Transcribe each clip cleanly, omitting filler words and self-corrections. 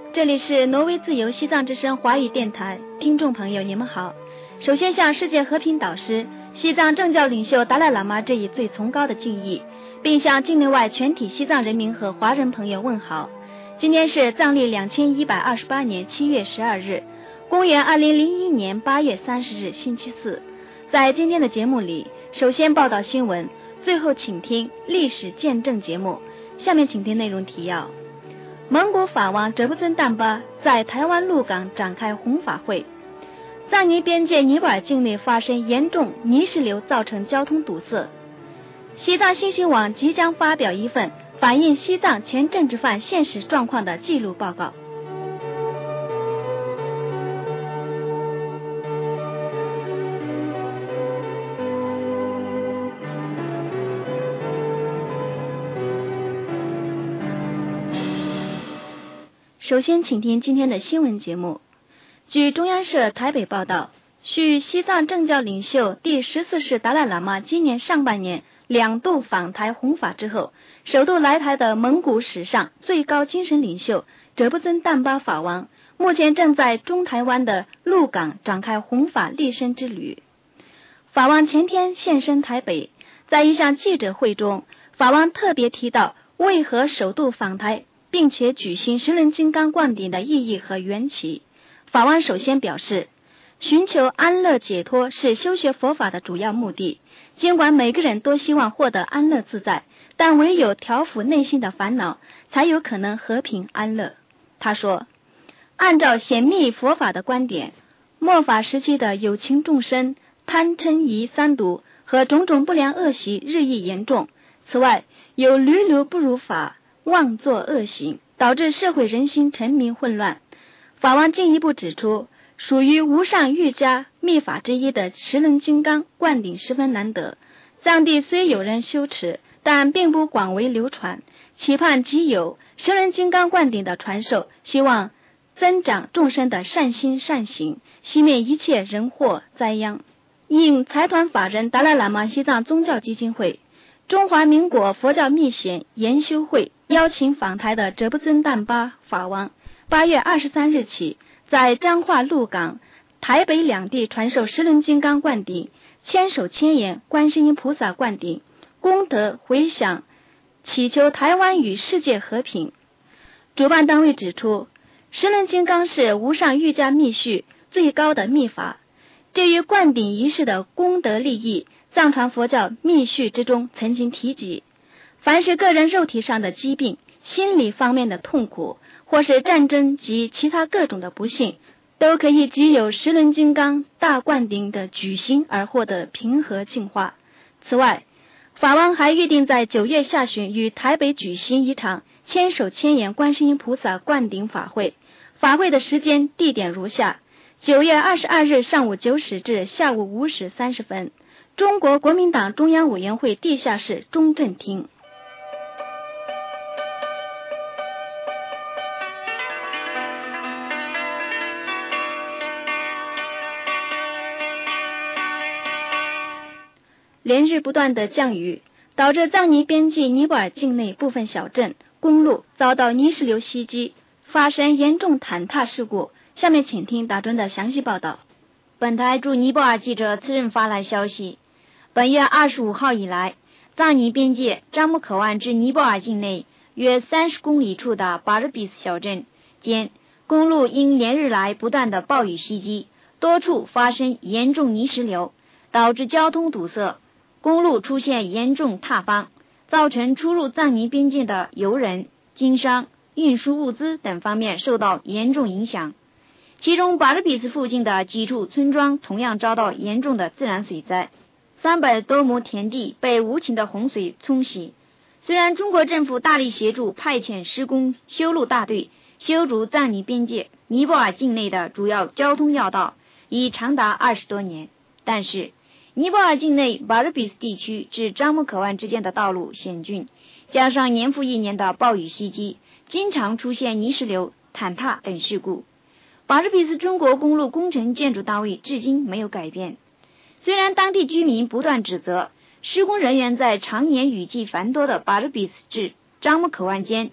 这里是挪威自由西藏之声华语电台，听众朋友你们好。首先向世界和平导师、西藏政教领袖达赖喇嘛致以最崇高的敬意，并向境内外全体西藏人民和华人朋友问好。今天是藏历2128年7月12日，公元2001年8月30日星期四。在今天的节目里，首先报道新闻，最后请听历史见证节目。下面请听内容提要。蒙古法王哲布尊丹巴在台湾鹿港展开弘法会。藏尼边界尼泊尔境内发生严重泥石流，造成交通堵塞。西藏新星网即将发表一份反映西藏前政治犯现实状况的记录报告。首先请听今天的新闻节目。据中央社台北报道，续西藏政教领袖第14世达赖喇嘛今年上半年2度访台弘法之后，首度来台的蒙古史上最高精神领袖哲布尊丹巴法王目前正在中台湾的鹿港展开弘法立身之旅。法王前天现身台北，在一项记者会中，法王特别提到为何首度访台并且举行十轮金刚灌顶的意义和缘起。法王首先表示，寻求安乐解脱是修学佛法的主要目的，尽管每个人都希望获得安乐自在，但唯有调伏内心的烦恼，才有可能和平安乐。他说，按照显密佛法的观点，末法时期的有情众生贪嗔疑三毒和种种不良恶习日益严重，此外有屡屡不如法，妄作恶行，导致社会人心沉迷混乱。法王进一步指出，属于无上瑜伽密法之一的十轮金刚灌顶十分难得，藏地虽有人修持，但并不广为流传，期盼即有十轮金刚灌顶的传授，希望增长众生的善心善行，熄灭一切人祸灾殃。应财团法人达赖喇嘛西藏宗教基金会、中华民国佛教密贤研修会邀请访台的哲布尊丹巴法王8月23日起，在彰化鹿港、台北两地传授十轮金刚灌顶、千手千眼观世音菩萨灌顶，功德回响，祈求台湾与世界和平。主办单位指出，十轮金刚是无上瑜伽密续最高的密法，对于灌顶仪式的功德利益，藏传佛教密续之中曾经提及，凡是个人肉体上的疾病、心理方面的痛苦，或是战争及其他各种的不幸，都可以藉由十轮金刚大灌顶的举行而获得平和净化。此外，法王还预定在9月下旬于台北举行一场千手千眼观世音菩萨灌顶法会，法会的时间地点如下：9月22日上午9时至下午5时30分，中国国民党中央委员会地下室中正厅。连日不断的降雨，导致藏尼边境尼泊尔境内部分小镇、公路遭到泥石流袭击，发生严重坍塌事故。下面请听打针的详细报道。 本台驻尼泊尔记者次日发来消息，本月25号以来，藏尼边界樟木口岸至尼泊尔境内约30公里处的巴尔比斯小镇间，公路因连日来不断的暴雨袭击，多处发生严重泥石流，导致交通堵塞，公路出现严重塌方，造成出入藏尼边境的游人、经商、运输物资等方面受到严重影响。其中巴尔比斯附近的几处村庄同样遭到严重的自然水灾，300多亩田地被无情的洪水冲洗。虽然中国政府大力协助派遣施工修路大队修筑藏尼边界尼泊尔境内的主要交通要道已长达20多年，但是尼泊尔境内巴尔比斯地区至樟木口岸之间的道路险峻，加上年复一年的暴雨袭击，经常出现泥石流、坍塌等事故。巴尔比斯中国公路工程建筑单位至今没有改变。虽然当地居民不断指责施工人员在常年雨季繁多的巴尔比斯至樟木口岸间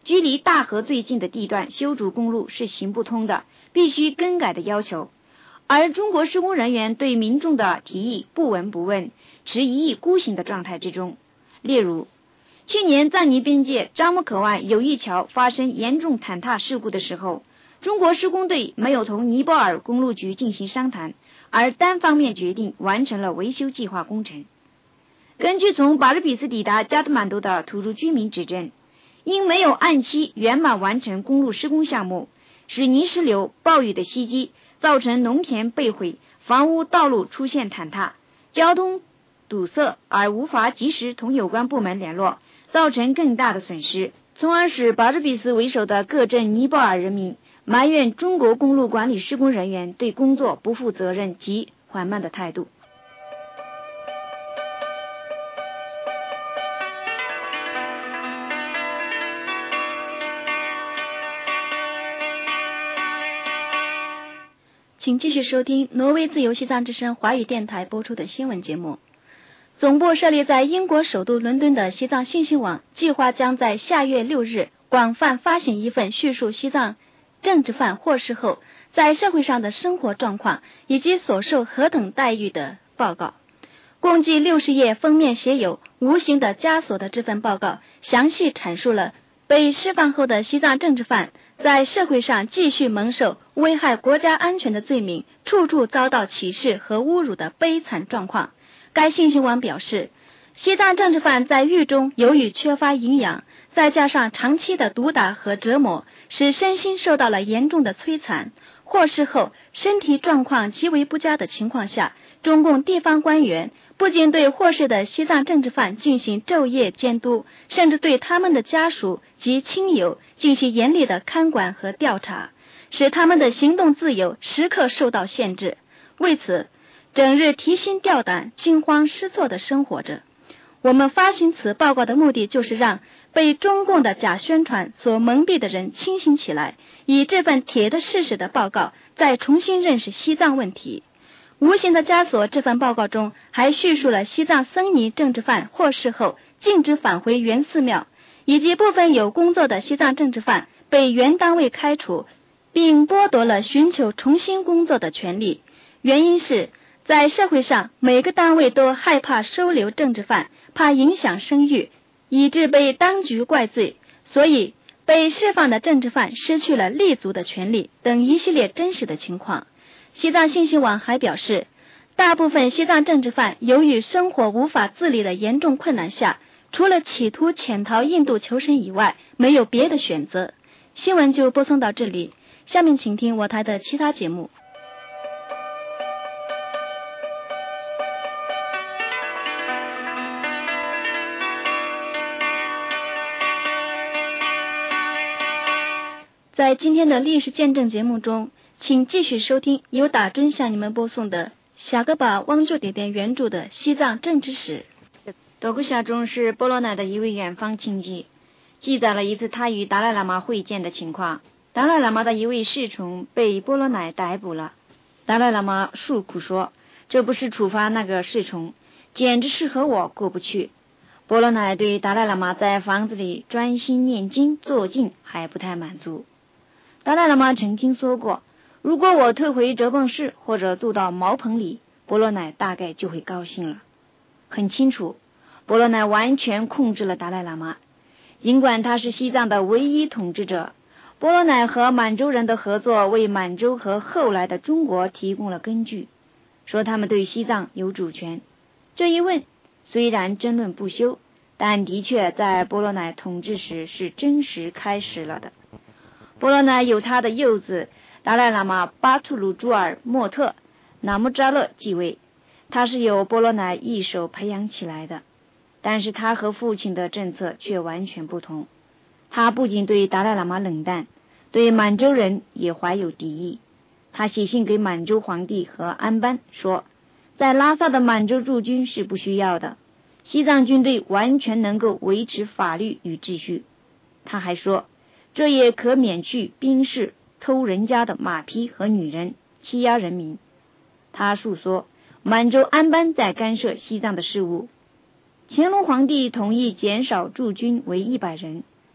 距离大河最近的地段修筑公路是行不通的，必须更改的要求。而中国施工人员对民众的提议不闻不问，持一意孤行的状态之中。例如，去年藏尼边界樟木口岸友谊桥发生严重坍塌事故的时候，中国施工队没有同尼泊尔公路局进行商谈，而单方面决定完成了维修计划工程。根据从巴尔比斯抵达加德满都的土著居民指证，因没有按期圆满完成公路施工项目，使泥石流、暴雨的袭击造成农田被毁，房屋道路出现坍塌，交通堵塞，而无法及时同有关部门联络，造成更大的损失，从而使巴尔比斯为首的各镇尼泊尔人民埋怨中国公路管理施工人员对工作不负责任及缓慢的态度。 请继续收听挪威自由西藏之声华语电台播出的新闻节目。总部设立在英国首都伦敦的西藏信息网计划将在下月6日广泛发行一份叙述西藏政治犯获释后在社会上的生活状况以及所受何等待遇的报告。共计60页，封面写有无形的枷锁的这份报告详细阐述了被释放后的西藏政治犯在社会上继续蒙受危害国家安全的罪名，处处遭到歧视和侮辱的悲惨状况。该信息网表示，西藏政治犯在狱中由于缺乏营养，再加上长期的毒打和折磨，使身心受到了严重的摧残。获释后身体状况极为不佳的情况下，中共地方官员不仅对获释的西藏政治犯进行昼夜监督，甚至对他们的家属及亲友进行严厉的看管和调查，使他们的行动自由时刻受到限制。为此，整日提心吊胆、惊慌失措地生活着。我们发行此报告的目的，就是让被中共的假宣传所蒙蔽的人清醒起来，以这份铁的事实的报告再重新认识西藏问题。无形的枷锁这份报告中还叙述了西藏僧尼政治犯获释后禁止返回原寺庙，以及部分有工作的西藏政治犯被原单位开除，并剥夺了寻求重新工作的权利。原因是在社会上每个单位都害怕收留政治犯，怕影响声誉，以致被当局怪罪，所以被释放的政治犯失去了立足的权利等一系列真实的情况。西藏信息网还表示，大部分西藏政治犯由于生活无法自理的严重困难下，除了企图潜逃印度求生以外，没有别的选择。新闻就播送到这里，下面请听我台的其他节目。在今天的历史见证节目中，请继续收听由打针向你们播送的夏格巴汪就点点原著的《西藏政治史》。 德古夏中是波罗乃的一位远方亲戚，记载了一次他与达赖喇嘛会见的情况。达赖喇嘛的一位侍从被波罗乃逮捕了，达赖喇嘛诉苦说，这不是处罚那个侍从，简直是和我过不去。波罗乃对达赖喇嘛在房子里专心念经坐静还不太满足。达赖喇嘛曾经说过，如果我退回哲蚌寺或者住到茅棚里，波罗乃大概就会高兴了。很清楚，波罗乃完全控制了达赖喇嘛。尽管他是西藏的唯一统治者，波罗乃和满洲人的合作为满洲和后来的中国提供了根据，说他们对西藏有主权。这一问虽然争论不休，但的确在波罗乃统治时是真实开始了的。波罗乃由他的幼子达赖喇嘛巴图鲁朱尔莫特纳木扎勒继位，他是由波罗乃一手培养起来的，但是他和父亲的政策却完全不同。他不仅对达赖喇嘛冷淡，对满洲人也怀有敌意。他写信给满洲皇帝和安班说，在拉萨的满洲驻军是不需要的，西藏军队完全能够维持法律与秩序。他还说，这也可免去兵士偷人家的马匹和女人，欺压人民。他述说满洲安班在干涉西藏的事务。乾隆皇帝同意减少驻军为100人，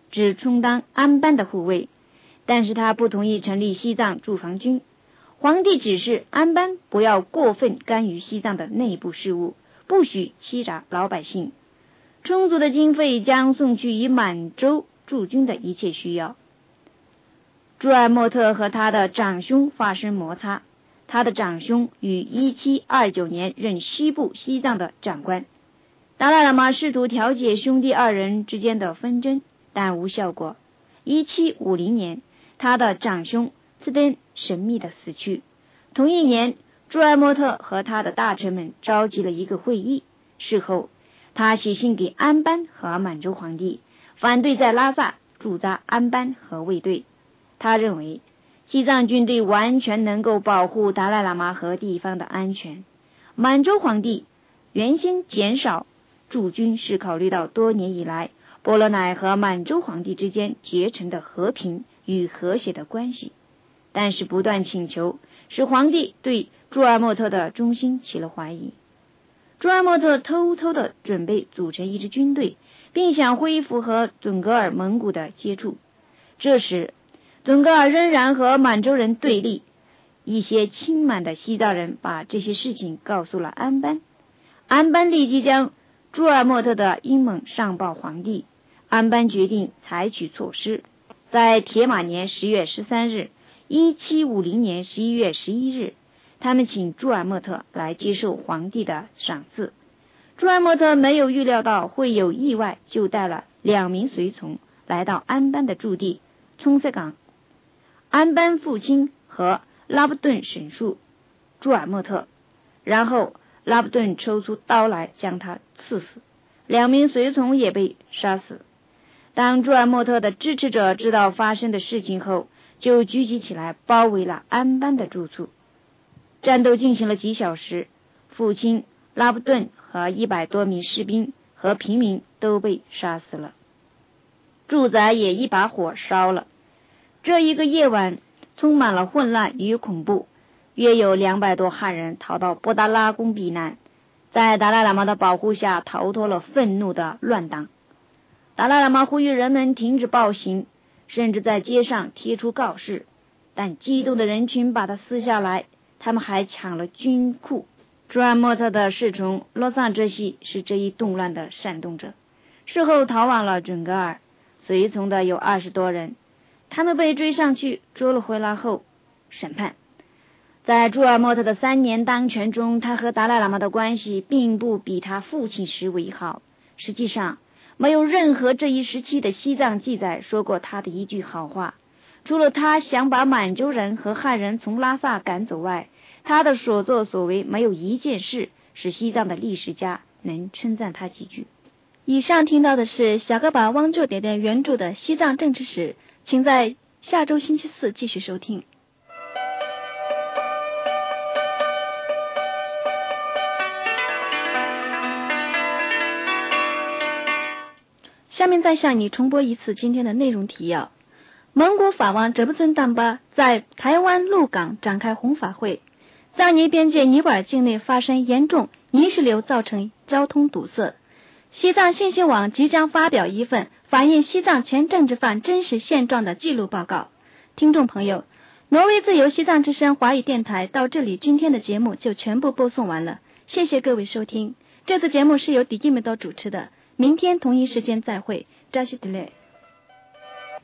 只充当安班的护卫，但是他不同意成立西藏驻防军。皇帝指示安班不要过分干预西藏的内部事务，不许欺诈老百姓，充足的经费将送去以满洲驻军的一切需要。朱尔莫特和他的长兄发生摩擦，他的长兄于1729年任西部西藏的长官。达赖喇嘛试图调解兄弟二人之间的纷争，但无效果。1750年，他的长兄斯登神秘地死去。同一年，朱尔莫特和他的大臣们召集了一个会议。事后，他写信给安班和满洲皇帝，反对在拉萨驻扎安班和卫队。他认为西藏军队完全能够保护达赖喇嘛和地方的安全。满洲皇帝原先减少驻军是考虑到多年以来波罗乃和满洲皇帝之间结成的和平与和谐的关系，但是不断请求使皇帝对朱尔莫特的忠心起了怀疑。朱尔莫特偷偷地准备组成一支军队，并想恢复和准噶尔蒙古的接触。这时准噶尔仍然和满洲人对立，一些亲满的西藏人把这些事情告诉了安班。安班立即将朱尔莫特的阴谋上报皇帝。安班决定采取措施，在铁马年10月13日1750年11月11日，他们请朱尔莫特来接受皇帝的赏赐。朱尔莫特没有预料到会有意外，就带了2名随从来到安班的驻地葱塞港。安班父亲和拉布顿审讯朱尔莫特，然后拉布顿抽出刀来将他刺死，2名随从也被杀死。当朱尔莫特的支持者知道发生的事情后，就聚集起来包围了安班的住处。战斗进行了几小时，父亲拉布顿和100多名士兵和平民都被杀死了，住宅也一把火烧了。这一个夜晚充满了混乱与恐怖，约有200多汉人逃到布达拉宫避难，在达赖喇嘛的保护下逃脱了愤怒的乱党。达赖喇嘛呼吁人们停止暴行，甚至在街上贴出告示，但激动的人群把它撕下来，他们还抢了军库。朱尔莫特的侍从洛桑哲西是这一动乱的煽动者，事后逃往了准噶尔，随从的有20多人，他们被追上去捉了回来后审判。在朱尔莫特的3年当权中，他和达赖喇嘛的关系并不比他父亲时为好，实际上没有任何这一时期的西藏记载说过他的一句好话。除了他想把满洲人和汉人从拉萨赶走外，他的所作所为没有一件事使西藏的历史家能称赞他几句。 以上听到的是小哥把汪旧点点原著的西藏政治史，请在下周星期四继续收听。下面再向你重播一次今天的内容提要。蒙古法王哲布尊当巴在台湾鹿港展开弘法会，藏尼边界尼泊尔境内发生严重泥石流，造成交通堵塞。西藏信息网即将发表一份反映西藏前政治犯真实现状的记录报告。听众朋友，挪威自由西藏之声华语电台到这里，今天的节目就全部播送完了，谢谢各位收听。这次节目是由迪基梅多主持的，明天同一时间再会，扎西德勒。